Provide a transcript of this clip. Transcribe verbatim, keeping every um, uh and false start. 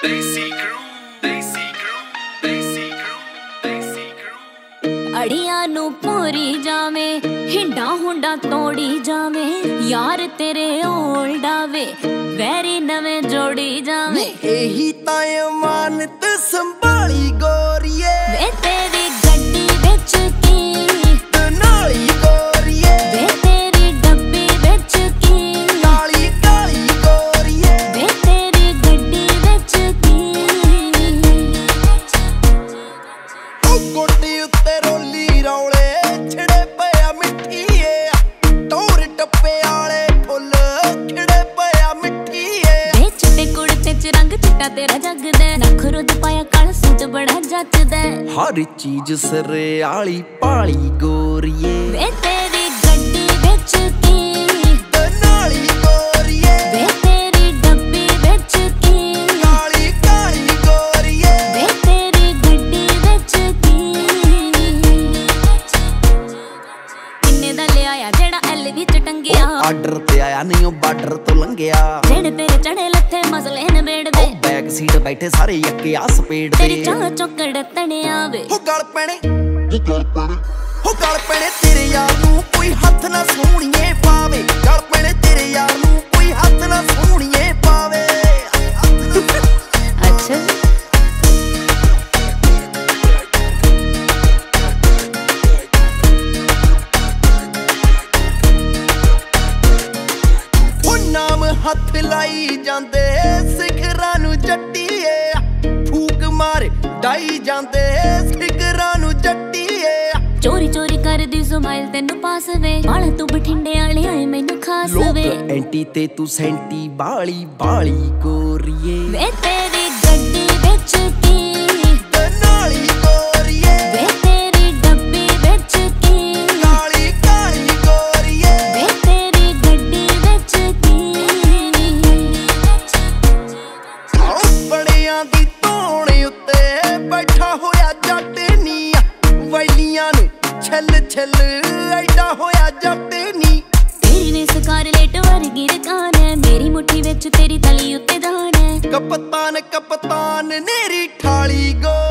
अड़ियां नू पूरी जावे हिंडा हुंडा तोड़ी जावे यार तेरे ओल्डावे वैरी नवे जोड़ी जावे एही ताए मानत संभाली गोरिए वे तेरी गड्डी विच की नाली गोरिए वे तेरी डब्बी विच की काली काली गोरिए वे तेरी गड्डी विच की ओ गोटी उत्ते रोली रौले छिड़े पिया मिठीए टोर टप्पे आले फुल खिड़े पिया मिठीए वे चिट्टे कुड़ते च रंग चिट्टा तेरा जगदा नखरो च पाया काला सूट बड़ा जचदा हर चीज सरे आली पाली गोरिए वे तेरी गड्डी विच की नाली गोरिए वे तेरी डब्बी विच की काली काली गोरिए वे तेरी गड्डी विच की किन्ने दा ले आया जेड़ा एल विच टंगिया आर्डर ते आया नहीं ओ बार्डर तो लंघिया जेड़े तेरे चढ़े लथे मसले नबेड़ दे बैक सीट बैठे सारे यक्के आ स्पीड दे तेरी चाह चौकड़ तने आवे हो गल पैणे हो गल पैणे हो गल पैणे तेरे यार नू कोई हथ ना सोहणीए पावे गल पैणे तेरे यार नू कोई हथ ना सोहणीए पावे अच्छा हो नाम हथ लाई जांदे सिखरां नू जट्टीए फूक मारे डाई जांदे सिखरां नू जट्टीए चोरी चोरी कर दी स्माइल तेनू पास वे बाल तू बठिंडे वाले आए मैनू खास वे लोक एंटी ते तू सेंटी बाली बाली गोरिए वे तेरी गड्डी विच की नाली गोरिए वे तेरी डब्बी विच की काली काली गोरिए वे तेरी गड्डी विच की बड़ियां दी धौण उत्ते बैठा होया जट नी वैलियां नू छल छल ऐडा होया जट नी तेरी ने स्कारलेट वर्गी रकान है मेरी मुट्ठी विच तेरी तली उत्ते दान है कप्तान कप्तान नेरी ठाली गो